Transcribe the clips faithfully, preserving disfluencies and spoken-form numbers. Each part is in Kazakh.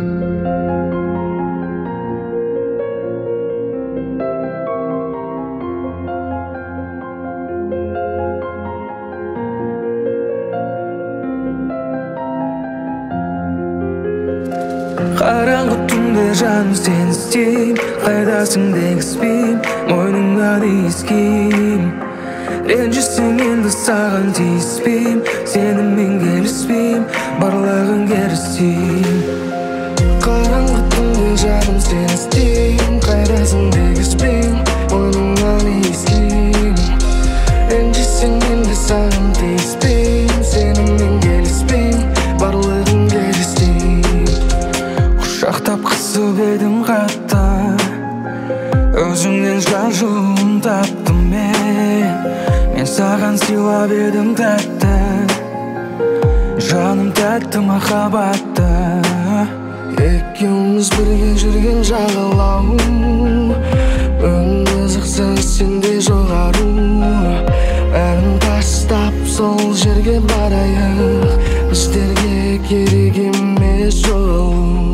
Қараңғы түнде жаным сені іздейм, қайдасың дегізбейм, мойныңнан иіскейм. Ренжісең енді саған тиіспейм, сенімен келіспейм, барлығын керістейм. Қараңғы түнде жаным сені іздейм, қайдасың дегізбейм, мойныңнан иіскейм. Ренжісең енді саған тиіспейм, сенімен келіспейм, барлығын керістейм. Құшақтап қысып едім қатты, өзіңнен жан жылуын таптым мен. Мен саған сыйлап едім тәтті, жаным тәтті махаббатты. Екеуміз бірге жүрген жағалау, бүгін қызықсың сенде жоғару. Бәрін тастап сол жерге барайық, біздерге керек емес жол.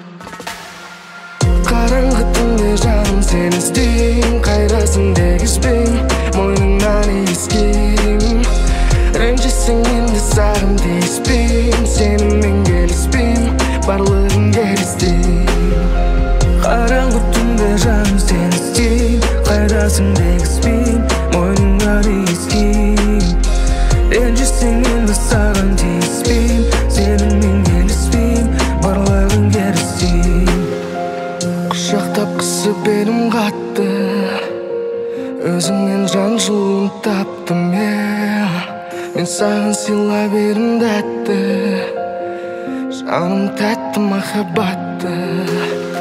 Қараңғы түнде жаным сені іздейм, қайдасың дегізбейм, мойныңнан иіскейм. Ренжісең енді саған тиіспейм, сенімен келіспейм, барлығын керістейм. Қараңғы түнде жаным сені іздейм, қайдасың дегізбейм, мойныңнан иіскейм. Ренжісең енді саған тиіспейм, сенімен келіспейм, барлығын керістейм. Құшақтап қысып едім қатты, өзіңнен жан жылуын таптым мен. Мен саған сыйлап едім тәтті, жаным тәтті махаббатты.